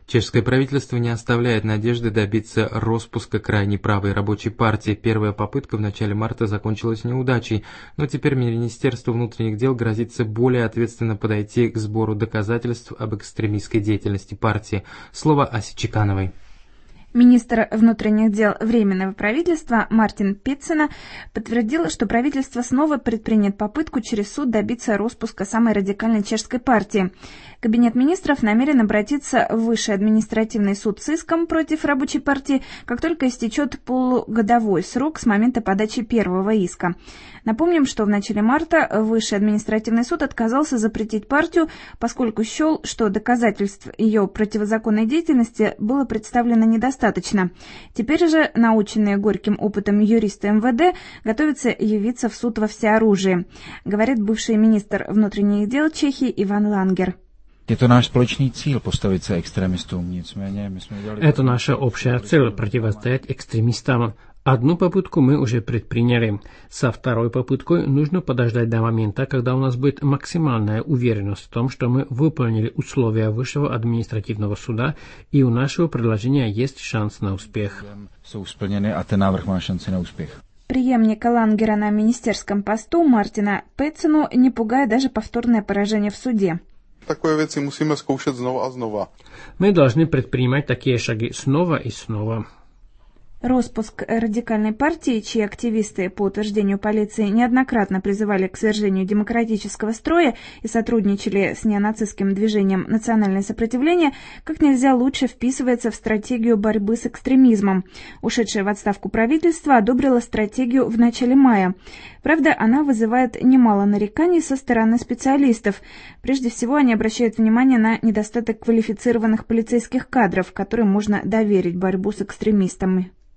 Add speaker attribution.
Speaker 1: Чешское правительство не оставляет надежды добиться распуска крайне правой рабочей партии. Первая попытка в начале марта закончилась неудачей, но теперь Министерству внутренних дел грозится более ответственно подойти к сбору доказательств об экстремистской деятельности партии. Слово Асе Чекановой.
Speaker 2: Министр внутренних дел Временного правительства Мартин Петсена подтвердил, что правительство снова предпринят попытку через суд добиться распуска самой радикальной чешской партии. Кабинет министров намерен обратиться в Высший административный суд с иском против рабочей партии, как только истечет полугодовой срок с момента подачи первого иска. Напомним, что в начале марта Высший административный суд отказался запретить партию, поскольку счел, что доказательств ее противозаконной деятельности было представлено недостаточно. Теперь же, наученные горьким опытом юристы МВД, готовятся явиться в суд во всеоружии, говорит бывший министр внутренних дел Чехии Иван Лангер.
Speaker 3: Это наш спolečný cíl postavit se extremistům, nicméně my jsme udělali...
Speaker 4: Это наша общая цель – противостоять экстремистам. Одну попытку мы уже предприняли. Со второй попыткой нужно подождать до момента, когда у нас будет максимальная уверенность в том, что мы выполнили условия Высшего административного суда, и у нашего предложения есть шанс на успех.
Speaker 3: Jsou splněny a ten návrh má šanci na úspěch.
Speaker 2: Преемника Лангера на министерском посту Мартина Петсену не пугает даже повторное поражение в суде.
Speaker 5: Такое věci musíme zkoušet znova a znova.
Speaker 4: Мы должны предпринимать такие шаги снова и снова.
Speaker 2: Распуск радикальной партии, чьи активисты, по утверждению полиции, неоднократно призывали к свержению демократического строя и сотрудничали с неонацистским движением «Национальное сопротивление», как нельзя лучше вписывается в стратегию борьбы с экстремизмом. Ушедшее в отставку правительство одобрило стратегию в начале мая. Правда, она вызывает немало нареканий со стороны специалистов. Прежде всего, они обращают внимание на недостаток квалифицированных полицейских кадров, которым можно доверить борьбу с экстремистами.